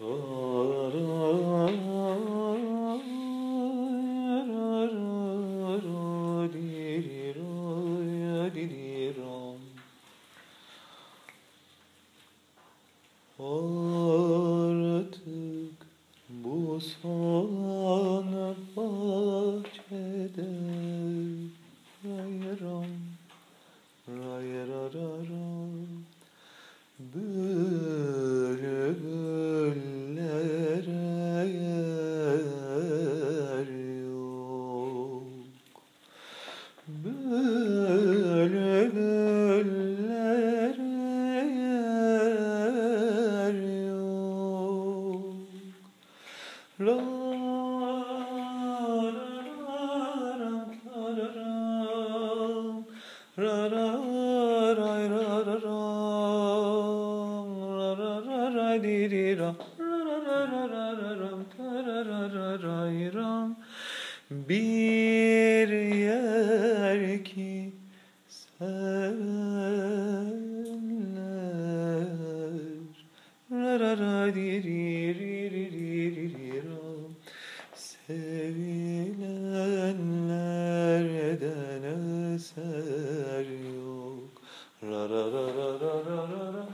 Artık bu son bahçede rayram rayrararam bülbüllere yer yok. Bülbüllere yer yok. La ra ra ra ra ra ra ra ra ra di di ra ra ra ra ra ra ram ta ra ra ra ra ram. Bir yer ki sevenler ra ra ra di di ri ri ri ri ri ram. Sevilenlerden eser yok. Ra ra ra ra ra ra ra ra.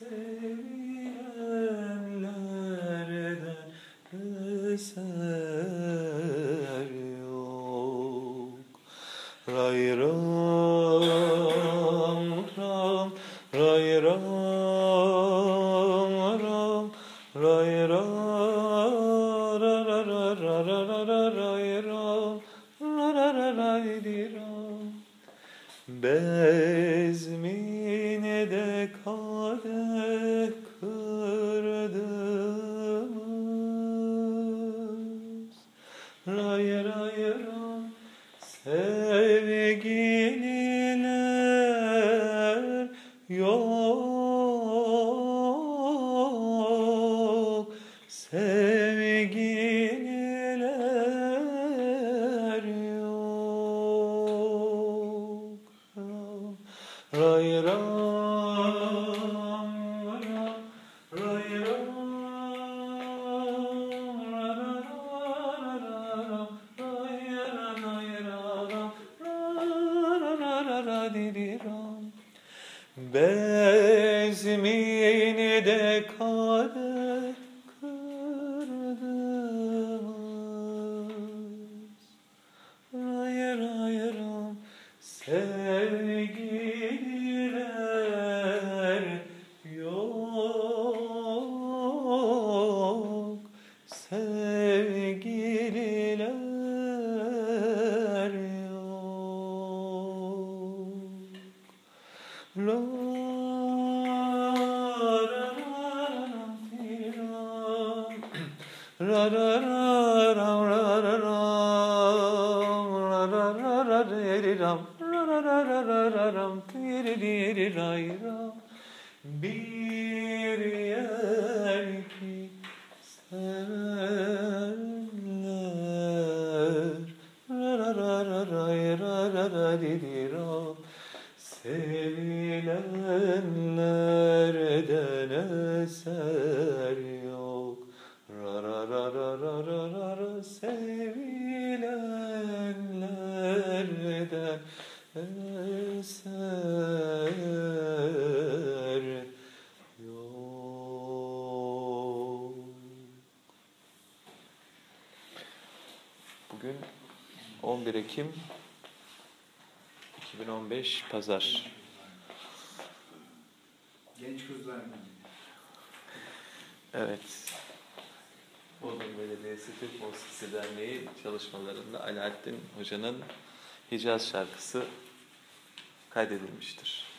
Sevilenlerden eser yok. Ray ram ram ray ram ram ray ram ra ra ra ra ra ra ra ray ram ra ra ra ra di ram. Bezmine de kadeh kırdığımız ray ray ram sevgililer yok. Sevgililer yok. Ray ram ram ray ram ra ra ra ra ram ray ra ray ra ram ra ra ra ra di di ram. Bezmini de kadeh kırdığımız ray ray ram sevgililer yok. Sevgililer yok. La ra ra ra ra ra ra ra ra ra ra di ram ra ra ra ra ra ra ram di di ray ram. Bir yer ki sevenler ra ra ra ra ra ra ra di di ram. Sevilenlerden eser yok. Ra ra ra ra ra ra ra ra sevilenlerden eser yok. Bugün 11 Ekim 2015 Pazar. Genç Kızlar Günü. Evet. Bodrum Belediyesi Türk Musikisi Derneği çalışmalarında Alaaddin Hoca'nın Hicaz şarkısı kaydedilmiştir.